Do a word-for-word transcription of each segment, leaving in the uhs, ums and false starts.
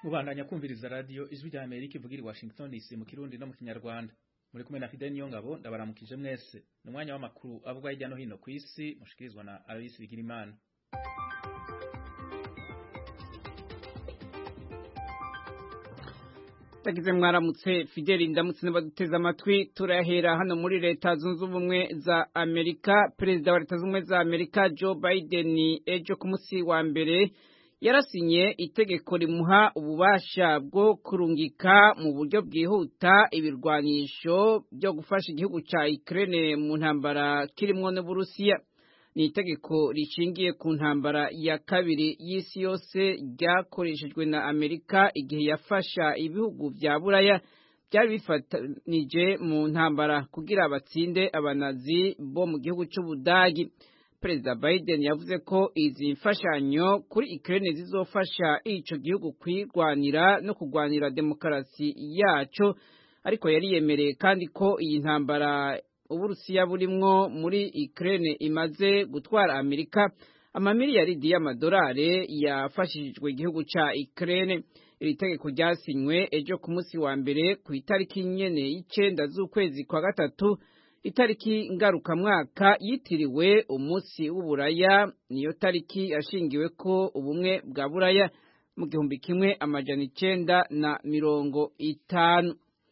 Ubandanya kumviriza radio Ijwi rya Amerika ivugira i Washington D C mu Kirundi no mu Kinyarwanda. Muri kumwe na Fidel Niyongabo ndabaramukije mwese. Ni umwanya w'amakuru avugwa hirya no hino ku isi mushikirizwa na Aloysi Bigirimana. Tagize mwaramutse Fidel ndamutse n'abaduteza amatwi turahera hano muri leta zunze ubumwe za Amerika. Perezida wa leta zunze ubumwe za Amerika Joe Biden ejo ku munsi wa mbere yarasinye itegeko rimuha ububasha bwo kurungika mu buryo bwihuta ibirwanisho byo gufasha igihugu ca Ukraine mu ntambara kirimwo n'Uburusiya. Ni itegeko rishingiye ku ntambara ya kabiri y'isi yose ryakoreshejwe na Amerika igihe yafasha ibihugu vya Buraya byari bifatanije mu ntambara kugira batsinde abanazi bo mu gihugu c'Ubudagi. Perezida Biden yavuze ko izi mfashanyo kuri Ukraine zizofasha ico gihugu kwirwanira no kugwanira demokarasi yaco, ariko yari yemereye kandi ko iyi ntambara Uburusiya burimwo muri Ukraine imaze gutwara Amerika amamiliyaridi y'amadolari yafashijwe igihugu ca Ukraine. Iri tegeko ryasinywe ejo ku munsi wa mbere ku itariki nyene y'icenda z'ukwezi kwa gatatu, itariki ngarukamwaka yitiriwe umunsi w'Uburaya. Niyo tariki yashingiwe ko ubumwe bwa Buraya mu gihumbi kimwe amajana icenda na mirongo itanu.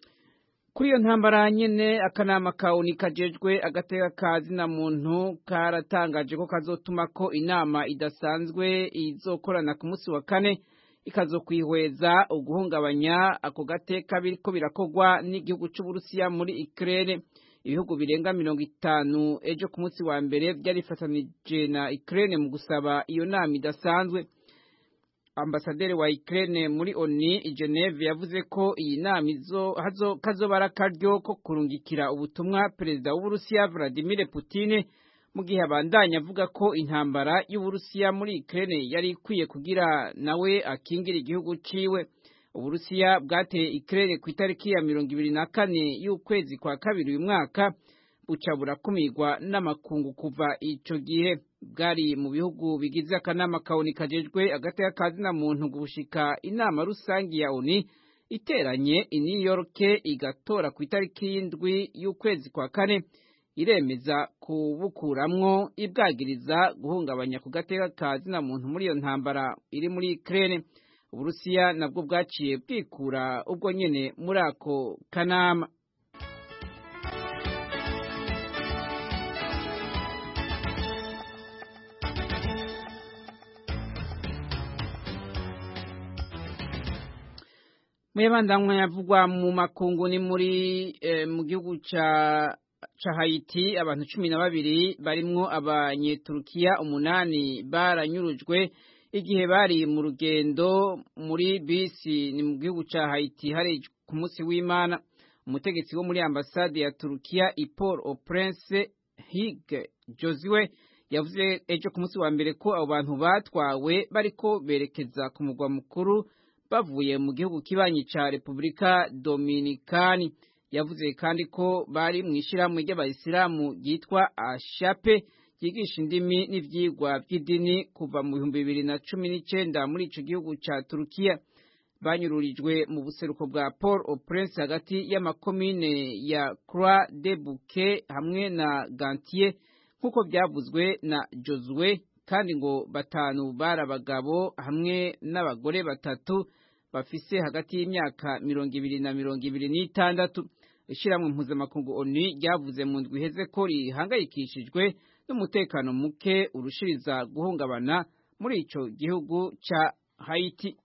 Kuri iyo ntambara nyene akanama kaoni kajejwe agateka kazi na muntu karatangaje ko kazotuma ko inama idasanzwe izokorana ku munsi wa kane ikazokwihweza uguhungabanya ako gateka biriko birakogwa n'igihugu c'Uburusiya muri Ukraine. Ibihugu birenga mirongo itanu ejo ku munsi wa mbere byarifatanije na Ukraine mu gusaba iyo nama idasanzwe. Ambasaderi wa Ukraine muri O N U i Geneve yavuze ko iyi nama izo hazo kazobara karyo ko kurungikira ubutumwa perezida w'Uburusiya Vladimir Putin mu gihe abandanya avuga ko intambara y'Uburusiya muri Ukraine yari ikwiye kugira nawe akingira igihugu ciwe. Uburusiya bwateye Ukraine ku itariki ya mirongo ibiri na kane y'ukwezi kwa kabiri uyu mwaka, buca burakumirwa n'amakungu kuva ico gihe. Bwari mu bihugu bigize akanama kaoni kajejwe agateka kazi na muntu gushika inama rusangi ya O N U iteranye i New York igatora ku itariki y'indwi y'ukwezi kwa kane iremeza kubukuramwo ibwagiriza guhungabanya ku gateka kazi na muntu muri iyo ntambara iri muri Ukraine. Uburusiya nabwo bwaciye bwikura ubwo nyene muri ako kanama. Muyabandamwe yavugwa mu makungu ni muri eh, mu gihugu ca ca Haiti abantu cumi na babiri barimwo abanyeturukiya umunani baranyurujwe igihe bari mu rugendo muri bisi ni mu gihugu ca Haiti hari ku munsi w'Imana. Umutegetsi wo muri ambasade ya Turukiya i Port-au-Prince Hig Josue yavuze ejo ku munsi wa mbere ko abo bantu batwawe bariko berekeza ku mugwa mukuru bavuye mu gihugu kibanyi ca Republika Dominikani. Yavuze kandi ko bari mw'ishirahamwe ry'abayisilamu ryitwa Ashape ryigisha indimi n'ivyigwa vy'idini kuva mu bihumbi bibiri na cumi n'icenda muri ico gihugu ca Turukiya. Banyururijwe mu buseruko bwa Port-au-Prince hagati y'amakomine ya Croix de Bouquet hamwe na Gantier nk'uko byavuzwe na Josue, kandi ngo batanu bari abagabo hamwe n'abagore batatu bafise hagati y'imyaka mirongo ibiri na mirongo ibiri n'itandatu. Ishirahamwe mpuzamakungu O N U ryavuze mu ndwi iheze ko rihangayikishijwe n'umutekano muke urushiriza guhungabana muri ico gihugu ca Haiti.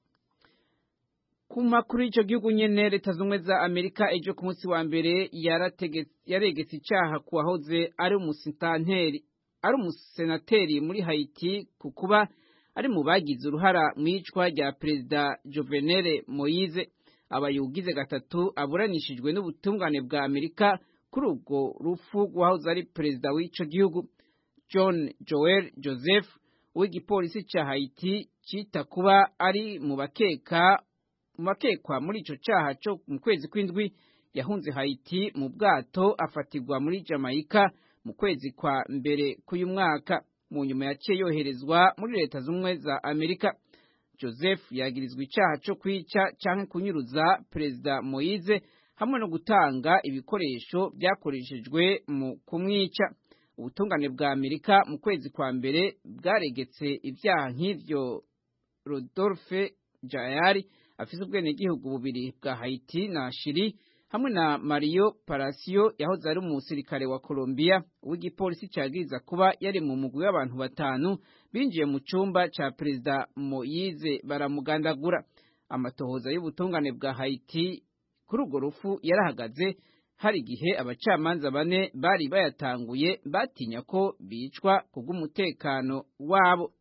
Ku makuru y'ico gihugu nyene leta zumwe za Amerika ejo ku munsi wa mbere yaregetse icaha ku wahoze ari umusitanteri ari umusenateri muri Haiti ku kuba ari mu bagize uruhara mw'icwa rya Perezida Jovenel Moise. Abayugize gatatu aburanishijwe n'ubutungane bwa Amerika kuri ubwo rufu rwahoze ari perezida w'ico gihugu. John Joel Joseph w'igipolisi ca Haiti cita kuba ari mu bakeka mu bakekwa muri ico caha cyo mu kwezi kw'indwi yahunze Haiti mu bwato afatirwa muri Jamaica mu kwezi kwa mbere k'uyu mwaka. Mu nyuma yaciye yoherezwa muri leta z'umwe za Amerika. Joseph yagirizwa icaha cyo kwica canke kunyuruza Perezida Moise hamwe no gutanga ibikoresho byakoreshejwe mu kumwica. Ubutungane bwa Amerika mu kwezi kwa mbere bwaregetse ivyaha nk'ivyo Rodolphe Jayari afise ubwenegihugu bubiri bwa Haiti na Chili hamwe na Mario Palacio yahoze ari umusirikare wa Colombia. W'igipolisi cagiriza kuba yari mu mugwi w'abantu batanu binjiye mu cumba ca Perezida Moise baramugandagura. Amatohoza y'ubutungane bwa Haiti kuri urwo rufu yarahagaze hari igihe abacamanza bane bari bayatanguye batinya ko bicwa kubw'umutekano wabo.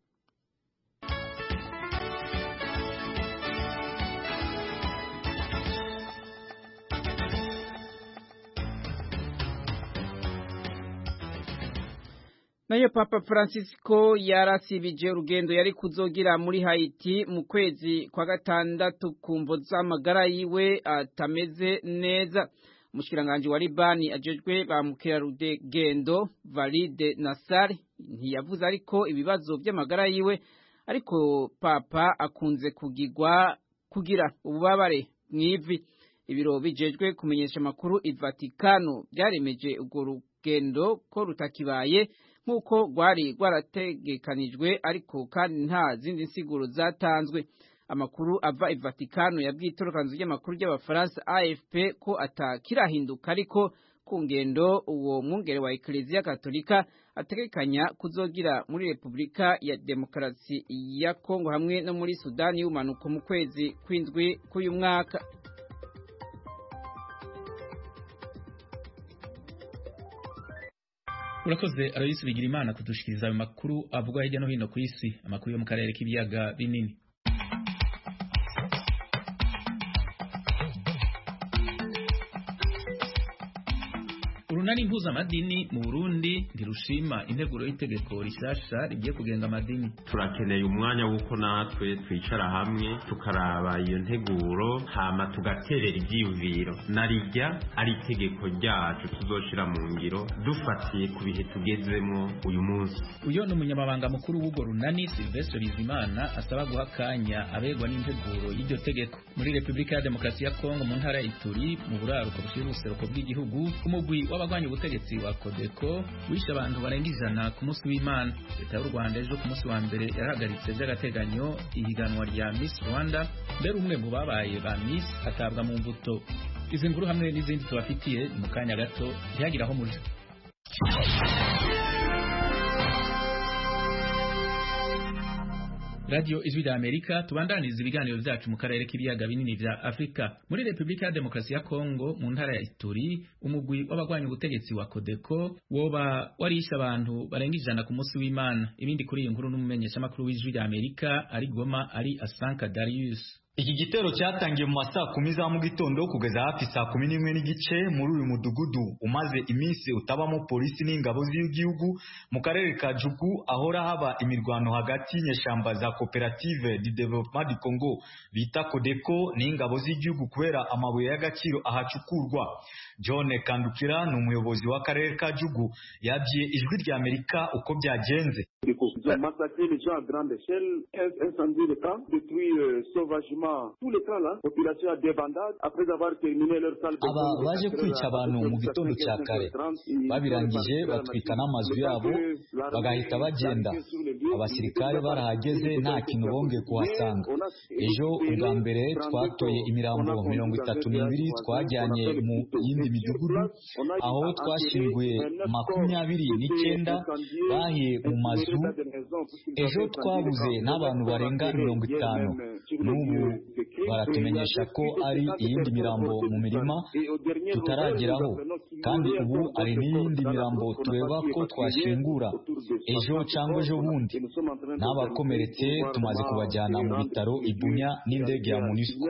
Nayo Papa Francisco yarasibije urugendo yari kuzogira muri Haiti mu kwezi kwa gatandatu kumvo z'amagara yiwe atameze neza. Umushikiranganje wa Libani ajejwe ba mukerarugendo Valide Nassar ntiyavuze ariko ibibazo by'amagara yiwe, ariko Papa akunze kugigwa kugira ububabare mwivi. Ibiro bijejwe kumenyesha makuru i Vatikano byaremeje urwo rugendo ko rutakibaye nkuko rwari rwarategekanijwe, ariko kandi nta zindi nsiguro zatanzwe. Amakuru ava i Vatikano yabwiye itorokanzo ry'amakuru ry'abafaransa A F P ko atakirahinduka, ariko ku ngendo uwo mwungere wa Eklezia Katolika ategekanya kuzogira muri Repubulika ya Demokarasi ya Kongo hamwe no muri Sudani y'umanuko mu kwezi kw'indwi k'uyu mwaka. Urakoze Aloysi Bigirimana kudushikiriza ayo makuru avugwa hirya no hino ku isi, amakuru yo mu karere k'ibiyaga binini. Urunani mpuzamadini mu Burundi ntirushima integuro y'itegeko rishasha rigiye kugenga amadini. Turakeneye umwanya wuko natwe twicara hamwe tukaraba iyo nteguro hama tugaterera ibyiyumviro narijya ari itegeko ryacu tuzoshira mu ngiro dufatiye ku bihe tugezemo uyu munsi. Uyo ni umunyamabanga mukuru w'ugo runani Sylvestre Bizimana asaba guha kanya abegwa n'integuro y'iryo tegeko. Muri Repubulika ya Demokarasi ya Kongo mu ntara ya Ituri mu buraruko bushira ubuseruko bw'igihugu, umugwi w'abagwanya ubutegetsi wa Codeco wishe abantu barenga ijana ku munsi w'Imana. Leta y'u Rwanda ejo ku munsi wa mbere yarahagaritse by'agateganyo ihiganwa rya Miss Rwanda, mbere umwe mu babaye ba Miss atabwa mu mbuto. Izi nkuru hamwe n'izindi tubafitiye mu kanya gato ntiyagira aho muri. Radio Ijwi da Amerika tubandaniza ibiganiro byacu mu karere k'ibiyaga binini vya Afrika. Muri Repubulika ya Demokarasi ya Kongo mu ntara ya Ituri, umugwi w'abagwanya ubutegetsi wa Codeco woba warisha abantu barenga ijana ku munsi w'Imana. Ibindi kuri iyi nkuru n'umumenyesha makuru w'Ijwi da Amerika ari Goma ari Asanka Darius. Iki gitero cyatangiye mu masaa kumi za mu gitondo kugeza hafi saa kumi n'imwe n'igice muri uyu mudugudu umaze iminsi utabamo polisi n'ingabo z'igihugu mu karere ka Jugu, ahora haba imirwano hagati y'inyeshamba za Coopérative du Développement du Congo bita Codeco n'ingabo z'igihugu kubera amabuye y'agaciro ahacukurwa. John Kandukira ni umuyobozi w'akarere ka Jugu yabwiye Ijwi rya Amerika uko byagenze. Ils ont massacré les gens à grande échelle, incendié le camp, détruit euh, sauvagement tout le camp là, population à débandade après avoir terminé leur salle. Aba baje kwica abantu mu gitondo cya kare, babirangije batwika n'amazu yabo bagahita bagenda. Abasirikare barahageze nta kintu bongeye kuhasanga. Ejo ubwa mbere twatoye imirambo mirongo itatu n'ibiri twajyanye mu yindi midugudu, aho twashyinguye makumyabiri n'icyenda bahiye mu mazu. Ejo twabuze n'abantu barenga mirongo itanu. N'ubu baratumenyesha ko ari iyindi mirambo mu mirima tutarageraho, kandi ubu ari n'iyindi mirambo tureba ko twashingura ejo cyangwa ejo bundi. N'abakomeretse tumaze kubajyana mu bitaro i Bunya n'indege ya MONUSCO.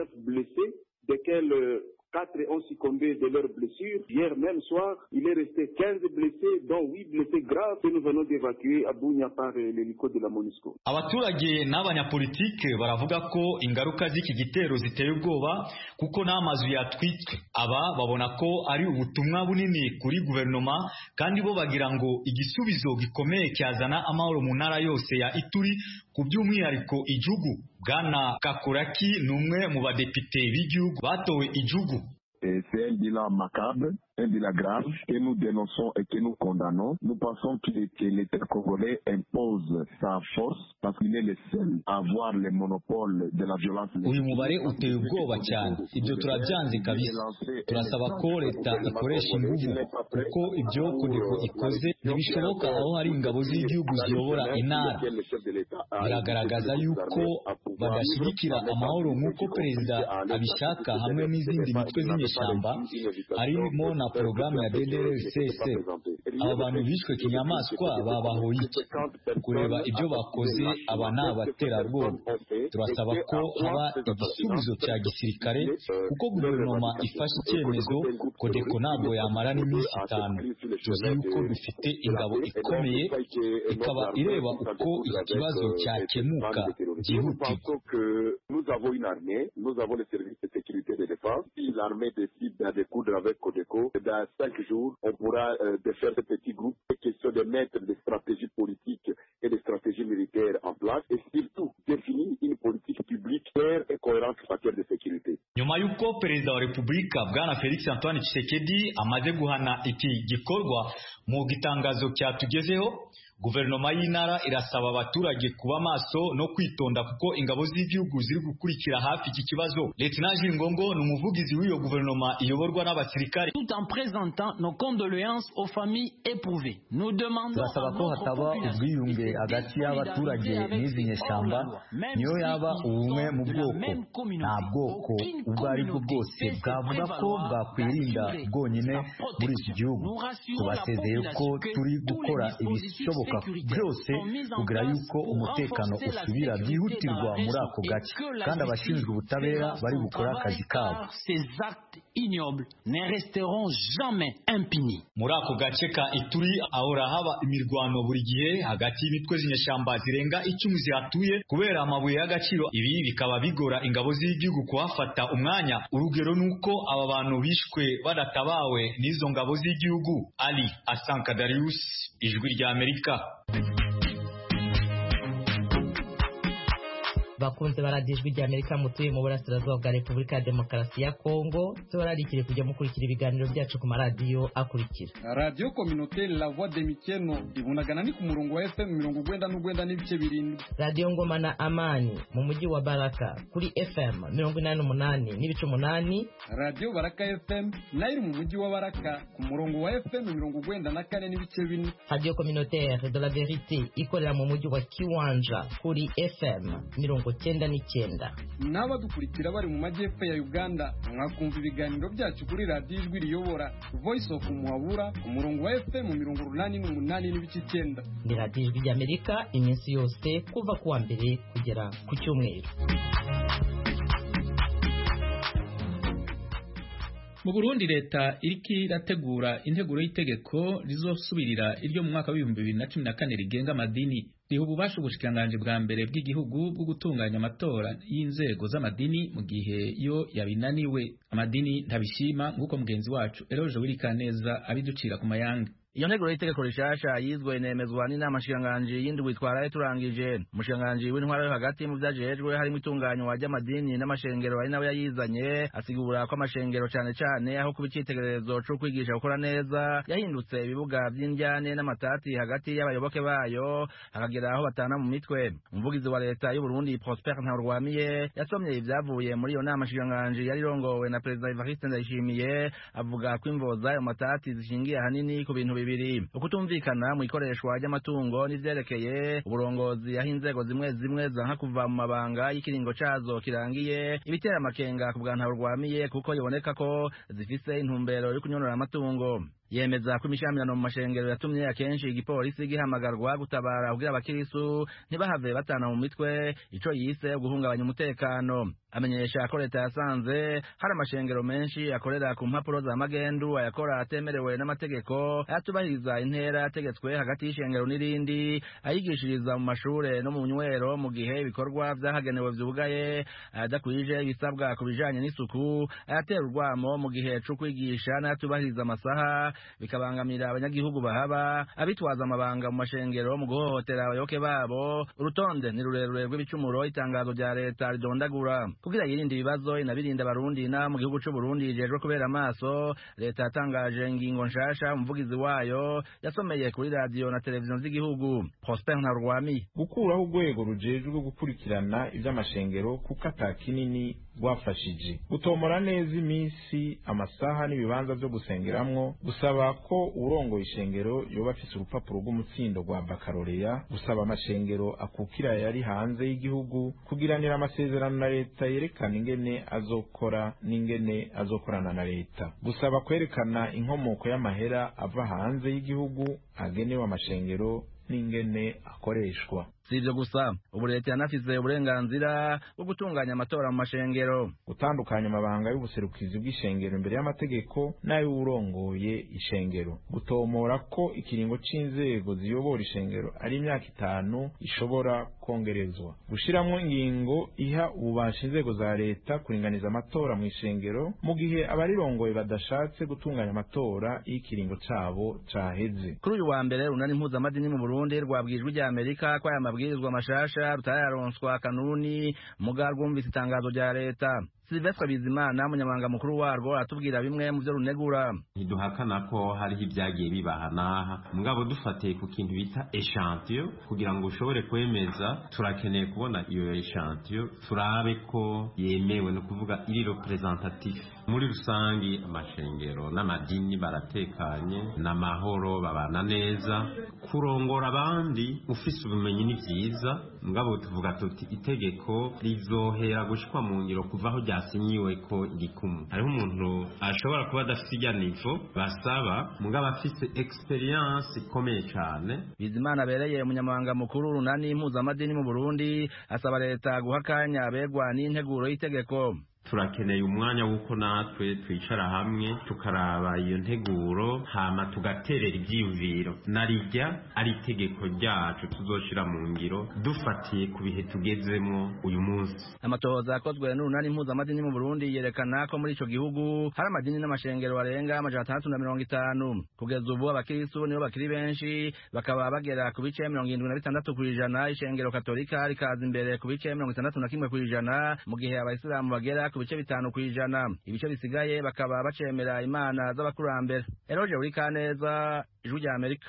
Quatre ont succombé de leurs blessures. Hier même soir, il est resté quinze blessés, dont huit blessés graves que nous venons d'évacuer à Bunya par l'hélico de la MONUSCO. Abaturage n'abanyapolitike baravuga ko ingaruka z'iki gitero ziteye ubwoba kuko n'amazu yatwitswe. Aba babona ko ari ubutumwa bunini kuri guverinoma, kandi bo bagira ngo igisubizo gikomeye cyazana amahoro mu ntara yose ya Ituri ku by'umwihariko ijugu. Bwana Kakuraki ni umwe mu badepite b'igihugu batowe ijugu. C'est un bilan macabre, un bilan grave que nous dénonçons et que nous condamnons. Nous pensons que l'État congolais impose sa force parce qu'il est le seul à avoir le monopole de la violence. Uyu mubare uteye ubwoba cyane, ibyo turabyanze kabisa. Turasaba ko leta ikoresha ingufu kuko ibyo kodeko ikoze ntibishoboka aho hari ingabo z'igihugu ziyobora intara. Biragaragaza yuko badashyigikira amahoro nk'uko perezida abishaka hamwe n'izindi mitwe z'inyeshyamba harimo na porogaramu ya D D R C S. Aba bantu bishwe kinyamaswa babahoye iki? Kureba ibyo bakoze aba ni abaterabwoba. Turasaba ko haba igisubizo cya gisirikare kuko guverinoma ifashe icyemezo kodeko ntabwo yamara n'iminsi itanu. Tuzi yuko dufite ingabo ikomeye ikaba ireba uko iki kibazo cyakemuka byihutirwa. Nous avons une armée, nous avons les services de sécurité et de défense. Si l'armée décide de découdre avec Codeco, dans cinq jours, on pourra euh, de faire des petits groupes. C'est question de mettre des stratégies politiques et des stratégies militaires en place et surtout définir une politique publique claire et cohérente en matière de sécurité. Nyuma y'uko perezida wa Repubulika Bwana Felix Antoine Tshisekedi amaze guhana iki gikorwa mu gitangazo cyatugezeho, guverinoma y'intara irasaba abaturage kuba maso no kwitonda kuko ingabo z'igihugu ziri gukurikira hafi iki kibazo. Lieutenant Ngongo ni umuvugizi w'iyo guverinoma iyoborwa n'abasirikare. Tout en présentant nos condoléances aux familles éprouvées, nous demandons turasaba ko hataba ubwiyunge hagati y'abaturage n'izi nyeshyamba, niyo yaba ubumwe mu bwoko. Nta bwoko ubwo ari bwo bwose bwavuga ko bwakwirinda bwonyine muri iki gihugu. Tubasezeye ko turi gukora ibishoboka byose kugira yuko umutekano usubira byihutirwa muri ako gace kandi abashinzwe ubutabera bari gukora akazi kabo. Ces actes ignobles ne resteront jamais impunis. Muri ako gace ka Ituri ahora haba imirwano buri gihe hagati y'imitwe z'inyeshyamba zirenga icumi zihatuye kubera amabuye y'agaciro. Ibi bikaba bigora ingabo z'igihugu kuhafata umwanya. Urugero nuko aba bantu bishwe badatabawe n'izo ngabo z'igihugu. Ali Asanka Darius, Ijwi rya Amerika. Bakunze baradijwe rya Amerika mutuye mu burasirazuba bwa Repubulika ya Demokarasi ya Kongo, tubararikire kujya mukurikira ibiganiro byacu ku maradiyo akurikira. Radio Communautaire La Voix de Mikeno ibunagana ni ku murongo wa F M mirongo urwenda n'urwenda n'ibice birindwi. Radio Ngoma na Amani mu mujyi wa Baraka kuri F M mirongo inani n'umunani n'ibice umunani. Radio Baraka F M nayo mu mujyi wa Baraka ku murongo wa F M mirongo urwenda na kane n'ibice bine. Radio Communautaire de la Vérité ikorera mu mujyi wa Kiwanja kuri F M mirongo cyenda n'icyenda. N'abadukurikira bari mu majyepfo ya Uganda mwakumva ibiganiro byacu kuri Radio Ijwi riyobora Voice of Muhabura ku murongo wa F M mirongo urunani n'umunani n'ibice icyenda. Ni Radio Ijwi ry'Amerika iminsi yose kuva kuwa mbere kugera ku cyumweru. Mu Burundi leta iriki irategura integuro y'itegeko rizosubirira iryo mu mwaka w'ibihumbi bibiri na cumi na kane rigenga amadini. Riha ububasha ubushikiranganje bwa mbere bw'igihugu bwo gutunganya amatora y'inzego z'amadini mu gihe yo yabinaniwe. Amadini ntabishima nk'uko mugenzi wacu Eroje Wirikaneza abiducira ku mayanga. Iyo nteguro y'itegeko rishasha yizwe inemezwa n'inama nshinganji yindi witwara turangije. Umushinganji w'intwara yo hagati mu vyajejwe harimo itunganywa ry'amadini n'amashengero ari nawe yayizanye, asigura ko amashengero cyane cyane aho kubicitegererezo cyo kwigisha gukora neza yahindutse ibibuga by'indyane n'amatati hagati y'abayoboke bayo hakagera aho batana mu mitwe. Umuvugizi wa leta y'u Burundi Prosper Ntarwamiye yasomye ivyavuye muri iyo nama nshinganji yari rongowe na President Evariste Ndayishimiye, avuga ko imvoza ayo matati zishingiye hanini ku bintu bibiri: ukutumvikana mu ikoreshwa ry'amatungo n'ivyerekeye uburongozi aho inzego zimwe zimwe zanka kuva mu mabanga y'ikiringo cazo kirangiye, ibitera amakenga ku bwa Ntarwamiye kuko yiboneka ko zifise intumbero yo kunyonora amatungo. Yemeza ko imishamirano mu mashengero yatumye akenshi igipolisi gihamagarwa gutabara kugira abakirisu ntibahave batana mu mitwe ico yise guhungabanya umutekano. Amenyesha ko leta yasanze hari amashengero menshi akorera ku mpapuro za magendu, ayakora atemerewe n'amategeko, ayatubahiriza intera yategetswe hagati y'ishengero n'irindi, ayigishiriza mu mashure no mu nywero mu gihe ibikorwa vyahagenewe vyugaye, ayadakwije ibisabwa ku bijanye n'isuku, ayatera urwamo mu gihe co kwigisha n'ayatubahiriza amasaha, bikabangamira abanyagihugu bahaba abitwaza amabanga mu mashengero mu guhohotera abayoboke babo. Urutonde ni rurerure rw'ibicumuro itangazo rya leta ridondagura kugira yirinde ibibazo inabirinda abarundi na mu gihugu c'u Burundi jejwe kubera amaso. Leta yatangaje ingingo nshasha, umuvugizi wayo yasomeye kuri radio na televiziyo z'igihugu. Prosper Ntarwami: gukuraho urwego rujejwe gukurikirana ivy'amashengero kuko ata kinini rwafashije, gutomora neza iminsi, amasaha n'ibibanza vyo gusengeramwo, gusaba ko urongoye ishengero yoba afise urupapuro rw'umutsindo rwa bakaloreya, gusaba amashengero akukira yari hanze y'igihugu kugiranira amasezerano na leta yerekana ingene azokora n'ingene azokorana na leta, gusaba kwerekana inkomoko y'amahera ava hanze y'igihugu agenewe amashengero n'ingene akoreshwa. Si ivyo gusa, ubu leta yanafise uburenganzira bwo gutunganya amatora mu mashengero, gutandukanya amabanga y'ubuserukizi bw'ishengero imbere y'amategeko n'ay'uwurongoye ishengero, gutomora ko ikiringo c'inzego ziyobora ishengero ari imyaka itanu ishobora kongerezwa, gushiramwo ingingo iha ububasha inzego za leta kuringaniza amatora mu ishengero mu gihe abarirongoye badashatse gutunganya amatora y'ikiringo cabo caheze. Kuri uyu wa mbere runani mpuzamadini mu Burundi rwabwijwe rya Amerika ko aya mabwirizwa mashasha rutararonswa kanuni muga rwumvise itangazo rya leta. Silvestre Bizimana umunyamabanga mukuru warwo atubwira bimwe mu byo runegura. Ntiduhakana ko hariho ibyagiye bibahanaha, mugabo dufatiye ku kintu bita echantillon kugira ngo ushobore kwemeza, turakeneye kubona iyo echantillon turabe ko yemewe, no kuvuga iri representatif. Muri rusangi amashengero n'amadini baratekanye n'amahoro, babana neza, kurongora abandi ufise ubumenyi ni vyiza, mugabo tuvuga tuti itegeko rizohera gushikwa mu ngiro kuvaho rya sinyiwe ko igikumu. Hariho umuntu ashobora kuba adafite ijya nivo basaba mugabo afise experience ikomeye cyane. Bizimana abereye umunyamabanga mukuru runani mpuzamadini mu Burundi asaba leta guhakanya abegwa n'integuro y'itegeko. Turakeneye umwanya wuko natwe twicara hamwe tukaraba iyo nteguro hama tugaterera ibyiyumviro narijya ari itegeko ryacu tuzoshira mu ngiro dufatiye ku bihe tugezemo uyu munsi. Amatohoza akozwe n'urunani mpuzamadini mu Burundi yerekana ko muri ico gihugu hari amadini n'amashengero barenga amajana atandatu na mirongo itanu. Kugeza ubu abakristo nibo bakiri benshi, bakaba bagera ku bice mirongo irindwi na bitandatu kw'ijana, ishengero katolika rikaza imbere ku bice mirongo itandatu na kimwe kw'ijana, mu gihe abayisilamu bagera ku bice bitanu kw'ijana. Ibice bisigaye bakaba bacemera imana z'abakurambere. Eroje uri Kaneza, Ijwi rya Amerika.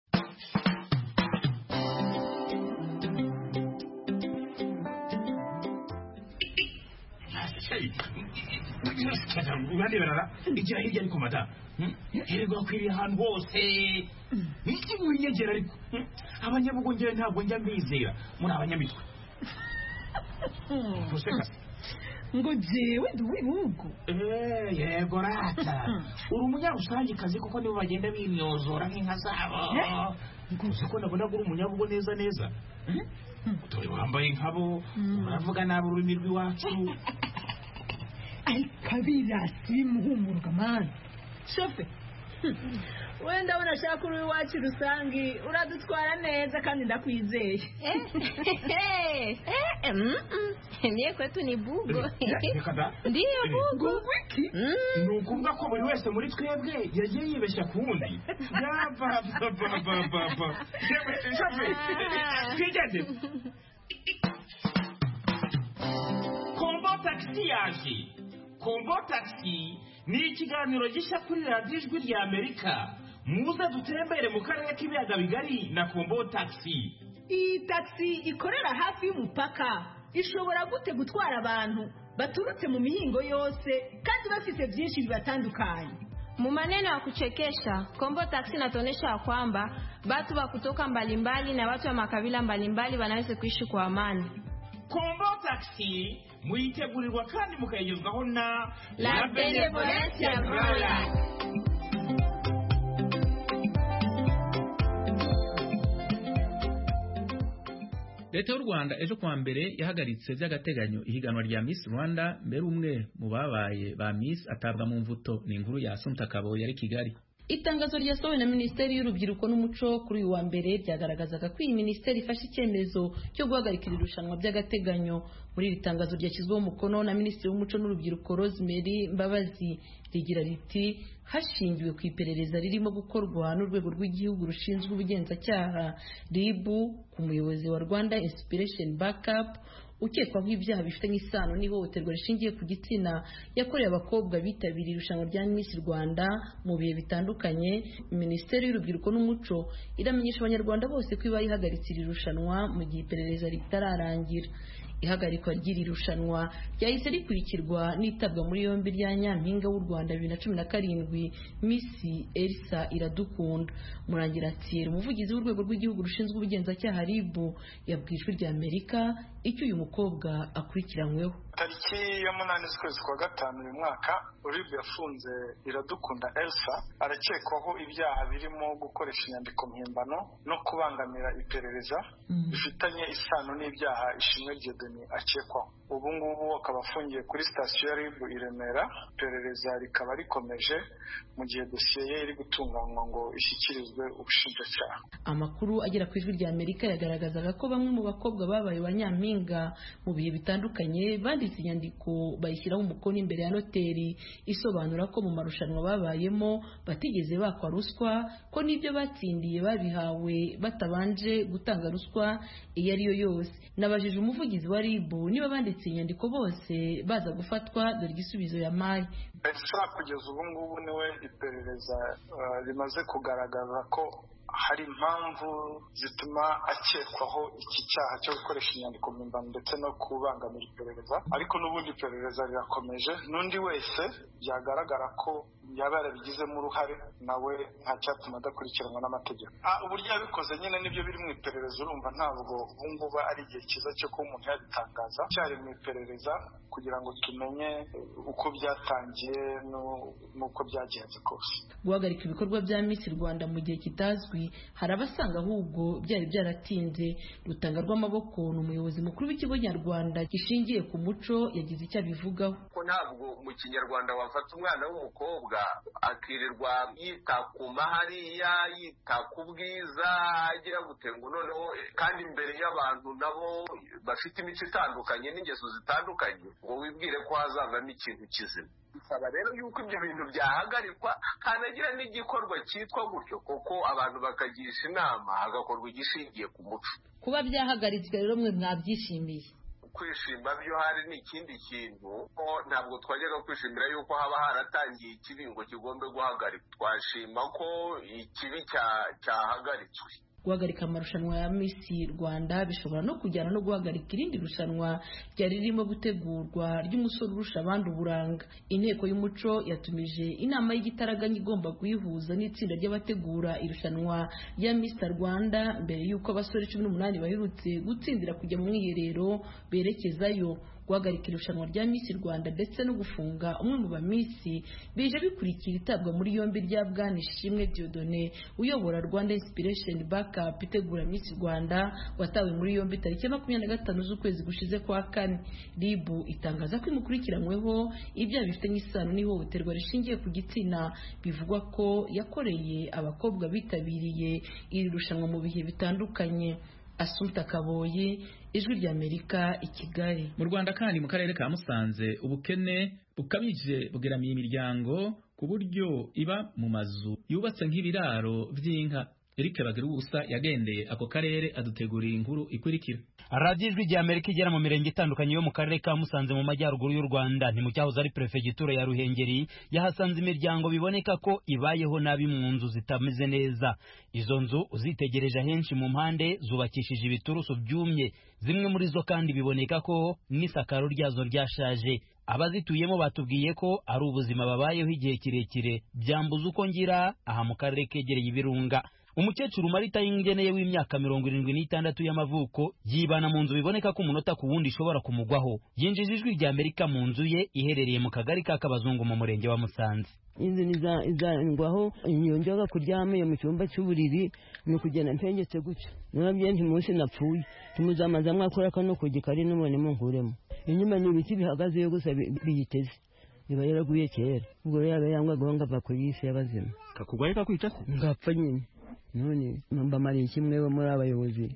Urande barara igira hirya ariko mata herego kwiri ahantu hose niki munyegera ariko abanyabugongera ntabwo njya mbizera muri abanyamitwe ngo jewe nduwihugu eh yego rata uri umunyarusangi kazi kuko nibo bagenda bimyozora nk'inka zabo nguze ko nabona guri umunyabugo neza neza turi wambaye nkabo uravuga nabo ururimi rw'iwacu kabirasi muhumurwa man shofe wenda unashaka uri wacu rusangi uradutwara neza kandi ndakwizeye eh eh niye kwetu ni bugo ndiyo bugo wiki nukumva ko buri wese muri twebwe yagiye yibeshya kundi yava baba baba baba shofe twigeze kombo taxi yaje kombo taxi ni ikiganiro gishya kuri radiyo Ijwi rya Amerika. Muze dutembere mu karere k'ibiyaga bigari na kombo taxi. Iyi taxi ikorera hafi y'umupaka ishobora gute gutwara abantu baturutse mu mihingo yose kandi bafite byinshi bibatandukanye. Mu maneno ya kuchekesha, kombo taxi inatuonyesha kwamba watu wa kutoka mbalimbali na watu wa makabila mbalimbali wanaweza kuishi kwa amani. Kombo taxi muitegurirwa kandi mukayigezwaho na La Benevolencia Royal. Leta y'u Rwanda ejo kwa mbere yahagaritse by'agateganyo ihiganwa rya Miss Rwanda, mbere umwe mu babaye ba Miss atabwa mu mvuto. Ni inkuru ya Assumpta Kaboyi yari Kigali. Itangazo ryasohowe na Minisiteri y'Urubyiruko n'Umuco kuri uyu wa mbere ryagaragazaga ko iyi minisiteri ifashe icyemezo cyo guhagarika irushanwa by'agateganyo. Muri iri tangazo ryashyizweho umukono na Minisitiri w'Umuco n'Urubyiruko Rosemary Mbabazi, rigira riti hashingiwe ku iperereza ririmo gukorwa n'urwego rw'igihugu rushinzwe ubugenzacyaha R I B ku muyobozi wa Rwanda Inspiration Backup ukekwaho ibyaha bifitanye isano n'ihohoterwa rishingiye ku gitsina yakorewe abakobwa bitabiriye irushanwa rya Miss Rwanda mu bihe bitandukanye. Minisiteri y'Urubyiruko n'Umuco iramenyesha abanyarwanda bose ko iba ihagaritse iri rushanwa mu gihe iperereza ritararangira. Ihagarikwa ry'iri rushanwa ryahise rikurikirwa n'itabwa muri yombi rya Nyampinga w'u Rwanda bibiri na cumi na karindwi Miss Elsa Iradukunda. Murangira Thierry, umuvugizi w'urwego rw'igihugu rushinzwe ubugenzacyaha R I B, yabwiye Ijwi ry'Amerika icyo uyu mukobwa akurikiranyweho. Tariki ya munani z'ukwezi kwa gatanu uyu mwaka R I B yafunze Iradukunda Elsa arakekwaho ibyaha birimo gukoresha inyandiko mpimbano no kubangamira iperereza bifitanye mm. isano n'ibyaha Ishimwe Dieudonné akekwaho. Ubu ngubu akaba afungiye kuri sitasiyo ya R I B i Remera, iperereza rikaba rikomeje mu gihe dosiye ye iri gutunganywa ngo ishyikirizwe ubushinjacyaha. Amakuru agera ku Ijwi ry'Amerika yagaragazaga ko bamwe mu bakobwa babaye ba Nyampinga mu bihe bitandukanye banditse inyandiko bayishyiraho umukono imbere ya noteri isobanura ko mu marushanwa babayemo batigeze bakwa ruswa, ko n'ibyo batsindiye babihawe batabanje gutanga ruswa iyo ari yo yose. Nabajije umuvugizi wa R I B niba banditse inyandiko bose baza gufatwa, dore igisubizo yamaye. Elsa kugeza ubu ngubu niwe iperereza uh, rimaze kugaragaza ko hari impamvu zituma akekwaho iki cyaha cyo gukoresha inyandiko mpimbano ndetse no kubangamira iperereza, ariko n'ubundi iperereza rirakomeje. N'undi wese byagaragara ko yaba yarabigizemo uruhare nawe nta cyatuma adakurikiranwa n'amategeko. Uburyo yabikoze nyine nibyo biri mu iperereza. Urumva ntabwo ubu ngubu ari igihe cyiza cyo kuba umuntu yabitangaza. Cyari mu iperereza kugira ngo tumenye uko byatangiye n'uko byagenze kose. Guhagarika ibikorwa bya Miss Rwanda mu gihe kitazwi hari abasanga ahubwo byari byaratinze. Rutanga rw'amaboko ni umuyobozi mukuru w'ikigo nyarwanda gishingiye ku muco, yagize icyo abivugaho. Ko ntabwo mu kinyarwanda wafata umwana w'umukobwa akirirwa yita ku mahariya, yita ku bwiza, agira gutengu noneho kandi imbere y'abantu nabo bafite imico itandukanye n'ingeso zitandukanye ngo wibwire ko hazavamo ikintu kizima. Bisaba rero yuko ibyo bintu byahagarikwa, hanagira n'igikorwa cyitwa gutyo kuko abantu bakagisha inama hagakorwa igishingiye ku muco. Kuba byahagaritswe rero mwe mwabyishimiye? Kwishima byo hari ni ikindi kintu, ko ntabwo twajyaga kwishimira yuko haba haratangiye ikibi ngo kigombe guhagarikwa. Twashima ko ikibi cyahagaritswe. Guhagarika amarushanwa ya Miss Rwanda bishobora no kujyana no guhagarika irindi rushanwa ryari ririmo gutegurwa ry'umusore urusha abandi uburanga. Inteko y'Umuco yatumije inama y'igitaraganya igomba kuyihuza n'itsinda ry'abategura irushanwa rya Miss Rwanda mbere y'uko abasore cumi n'umunani baherutse gutsindira kujya mu mwiherero berekezayo. Guhagarika irushanwa rya Miss Rwanda ndetse no gufunga umwe mu bamisi bije bikurikira itabwa muri yombi rya Bwana Ishimwe Dieudonné uyobora Rwanda Inspiration Backup itegura Miss Rwanda, watawe muri yombi tariki makumyabiri na gatanu z'ukwezi gushize kwa kane. R I B itangaza ko imukurikiranyweho ibyaha bifitanye isano n'ihohoterwa rishingiye ku gitsina bivugwa ko yakoreye abakobwa bitabiriye iri rushanwa mu bihe bitandukanye. Assumpta Kaboyi, Ijwi ry'Amerika, i Kigali. Mu Rwanda kandi mu karere ka Musanze ubukene bukabije bugeramiye imiryango ku buryo iba mu mazu yubatse nk'ibiraro by'inka. Eric Bagiruwubusa yagendeye ako karere adutegurira inkuru ikurikira. Radio Ijwi ry'Amerika igera mu mirenge itandukanye yo mu karere ka Musanze mu majyaruguru y'u Rwanda, ni mu cyahoze ari prefegitura ya Ruhengeri, yahasanze imiryango biboneka ko ibayeho nabi mu nzu zitameze neza. Izo nzu uzitegereje ahenshi mu mpande zubakishije ibituruso byumye, zimwe muri zo kandi biboneka ko n'isakaro ryazo ryashaje. Abazituyemo batubwiye ko ari ubuzima babayeho igihe kirekire, byambuza uko ngira aha mu karere kegereye ibirunga. Umukecuru Marita Yingeneye w'imyaka mirongo irindwi n'itandatu y'amavuko yibana mu nzu biboneka ko umunota ku wundi ishobora kumugwaho. Yinjije Ijwi ry'Amerika mu nzu ye iherereye mu kagari ka Kabazungu mu murenge wa Musanze. Inzu izangwaho inyonjaga kuryama mu cyumba cy'uburiri no kugenda mpengetse gutyo. Nabye nti munsi napfuye. Tumuzamaza mwakora kano kugikari n'umone mu nkuremo. Inyuma ni ibiti bihagaze yo gusa biyiteze. Iba yaraguye kera. Ubwo yaba yangwa gonga bakuyise y'abazima. kakugwaye kakwica se ngapfa nyine none mbamariye kimwe bo muri abayobozi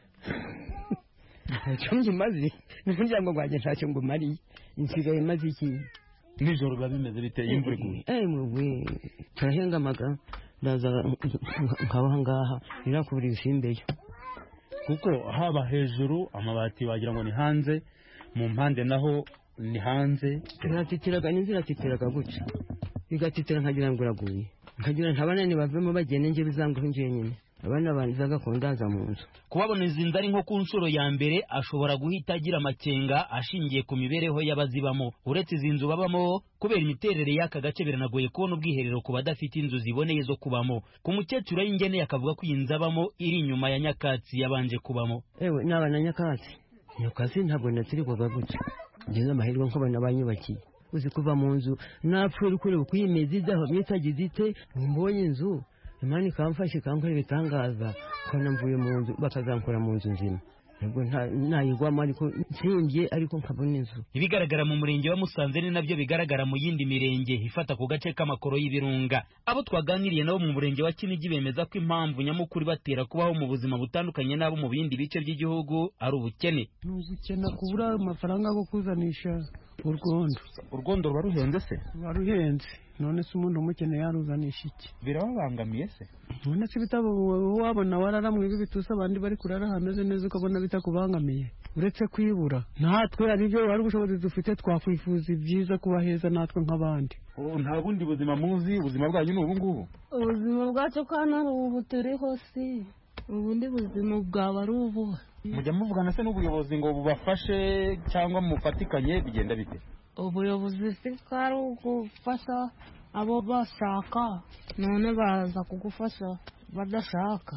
ntacyo ngimaze n'umuryango gwanjye ntacyo ngumariye insigaye maze iki nijoro biba bimeze biteye imvura iguye eh muwe turahengamaga ndaza nkabaha ngaha irakubura isimbeyo kuko haba hejuru amabati wagira ngo ni hanze mu mpande naho ni hanze turatitiraga n'inzira titiraga gutya bigatitira nkagira ngo uraguye nkagira ntabanani bavemo bagende nje bizanguhe nje nyine abana banzaga kundaza mu nzu kubabona izinda ari nko ku nshuro ya mbere ashobora guhita agira amakenga ashingiye ku mibereho y'abazibamo uretse izinzu babamo kubera imiterere y'aka gace biranagoye kubona ubwiherero ku badafite inzu ziboneye zo kubamo ku mukecuru y'ingene yakavuga ko iyi nzu abamo iri inyuma ya nyakatsi yabanje kubamo ewe n'abana nyakatsi nyakatsi ntabwo natiri kuva gutya ngeze amahirwe nko bana banyubakiye uzi kuva mu nzu napfuye kure kuyimeza idaho myitagize ite mbonye inzu Imana ikamfashe kankora ibitangaza ko namvuye mu nzu bakazankora mu nzu nzima nubwo ntayigwamo ariko nsingiye ariko nkabona inzu ibigaragara mu murenge wa Musanze ni nabyo bigaragara mu yindi mirenge ifata ku gace k'amakoro y'ibirunga abo twaganiriye nabo mu murenge wa Kinigi bemeza ko impamvu nyamukuru batera kubaho mu buzima butandukanye nabo mu bindi bice by'igihugu ari ubukene n'ubukene kubura amafaranga yo kuzanisha urwondo urwondo ruba ruhenze se ruba ruhenze none se umuntu umukene yaruzanisha iki birababangamiye se none se bitabo wabona wararamwe ibitusa abandi bari kurara hameze neza ukabona bitakubangamiye uretse kwibura natwe ari byo wari ubushobozi dufite twakwifuza ibyiza kuba heza natwe nk'abandi nta bundi buzima muzi ubuzima bwanyu ni ubu ngubu ubuzima bwacu kandi ari ubu turiho si ubundi buzima bwaba ari ubu mujya muvugana se n'ubuyobozi ngo bubafashe cyangwa mufatikanye bigenda bite ubuyobozi si twari ugufasha abo bashaka none baza kugufasha badashaka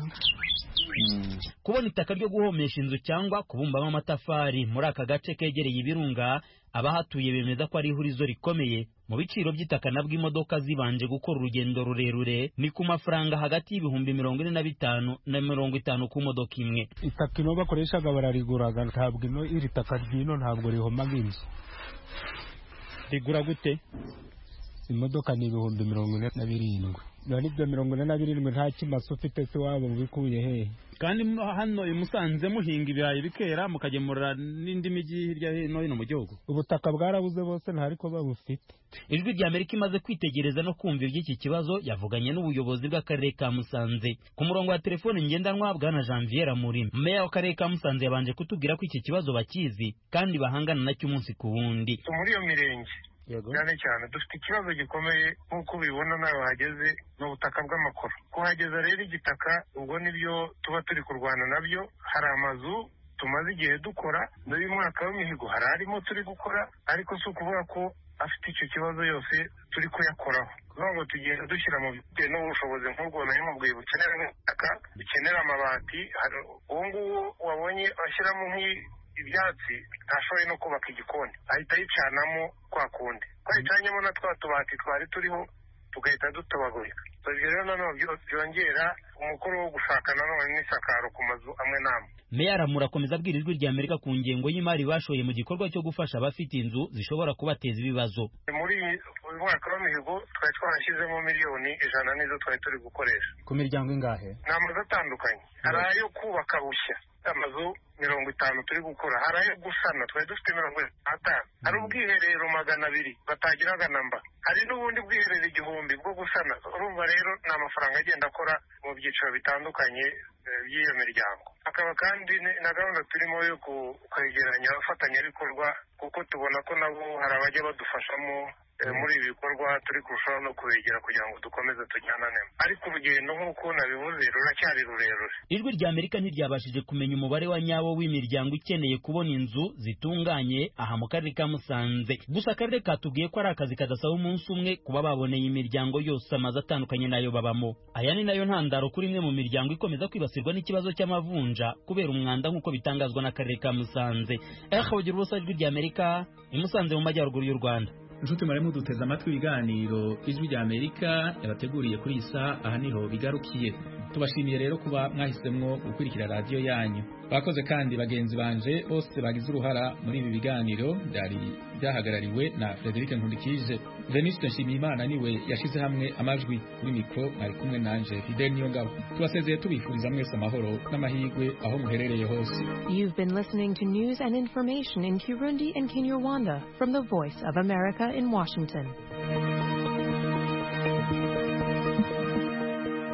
kubona itaka ryo guhomesha inzu cyangwa kubumbamo amatafari muri aka gace kegereye ibirunga abahatuye bemeza ko ari ihurizo rikomeye mu biciro by'itaka nabwo imodoka zibanje gukora urugendo rurerure ni ku mafaranga hagati y'ibihumbi mirongo ine na bitanu na mirongo itanu ku modoka imwe. Itaka ino bakoreshaga barariguraga, ntabwo ino iri taka ryino ntabwo rihomaga inzu. Rigura gute? Imodoka ni ibihumbi mirongo ine na birindwi. None ibyo mirongo ine na birindwi nta kimasa ufite se wabo bikuye hehe? Kandi hano i Musanze muhinga ibirayi bikera mukagemura n'indi migi hirya no hino mu gihugu. Ubutaka bwarabuze bose ntariko babufite. Ijwi rya Amerika imaze kwitegereza no kumva iby'iki kibazo yavuganye n'ubuyobozi bw'akarere ka Musanze. Ku murongo wa telefone ngendanwa bwana Janvier Muri, meya w'akarere ka Musanze yabanje kutubwira ko iki kibazo bakizi kandi bahangana nacyo umunsi ku wundi. Muri iyo mirenge cyane cyane dufite ikibazo gikomeye nk'uko ubibona nawe wahageze n'ubutaka bw'amakoro. Kuhageza rero igitaka ubwo nibyo tuba turi kurwana nabyo. Hari amazu tumaze igihe dukora n'uyu mwaka w'imihigo hari arimo turi gukora, ariko si ukuvuga ko afite icyo kibazo yose turi kuyakoraho. Kuvuga ngo tugenda dushyira mu bitewe n'ubushobozi nk'ubwo nayo mubwiye bukenera nk'ubutaka, bukenera amabati. Uwo nguwo wabonye ashyiramo nk'iyi ibyatsi ntashoboye no kubaka igikoni, ahita yicanamo kwa kundi twayicanyemo na twa tubati twari turiho tugahita dutobagurika. Ibyo rero nanone byongera umukoro wo gushaka nanone n'isakaro ku mazu amwe n'amwe. Meya Ramura akomeza abwira ijwi rya Amerika ku ngengo y'imari bashoye mu gikorwa cyo gufasha abafite inzu zishobora kubateza ibibazo. Muri uyu mwaka w'imihigo twari twarashyizemo miliyoni ijana nizo twari turi gukoresha. Ku miryango ingahe? Ni amazu atandukanye, hari ayo kubaka bushya amazu mirongo itanu turi gukora, hari ayo gusana twari dufite mirongo itanu, hari ubwiherero magana abiri batagiraga namba, hari n'ubundi bwiherero igihumbi bwo gusana. Urumva rero ni amafaranga agenda akora mu byiciro bitandukanye by'iyo miryango. Hakaba kandi na gahunda turimo yo kwegeranya abafatanyabikorwa, kuko tubona ko nabo hari abajya badufashamo muri ibi bikorwa turi kurushaho no kubegera kugira ngo dukomeze tujyanane. Ariko urugendo nk'uko nabivuze ruracyari rurerure. Ijwi rya Amerika ntiryabashije kumenya umubare wa nyawo w'imiryango ikeneye kubona inzu zitunganye aha mu karere ka Musanze. Gusa akarere katubwiye ko ari akazi kadasaba umunsi umwe kuba baboneye imiryango yose amazu atandukanye nayo babamo. Aya ni nayo ntandaro kuri imwe mu miryango ikomeza kwibasirwa n'ikibazo cy'amavunja kubera umwanda nk'uko bitangazwa n'akarere ka Musanze. Ehagira ubusa ijwi rya Amerika i Musanze mu majyaruguru y'u Rwanda. Inshuti maremu duteze amatwi ibiganiro ijwi rya Amerika yabateguriye kuri isa aha niho bigarukiye. Tubashimiye rero kuba mwahisemwo gukurikira radio yanyu. Bakoze kandi bagenzi banje bose bagize uruhara muri ibi biganiro. Dari byahagarariwe na Frederic Nkundikije. Venuste Nshimiyimana niwe yashize hamwe amajwi. Kuri mikro mwari kumwe nanje Fidel Niyongabo. Tubasezeye tubifuriza mwese amahoro n'amahirwe aho muherereye hose. You've been listening to news and information in Kirundi and Kinyarwanda from the Voice of America in Washington.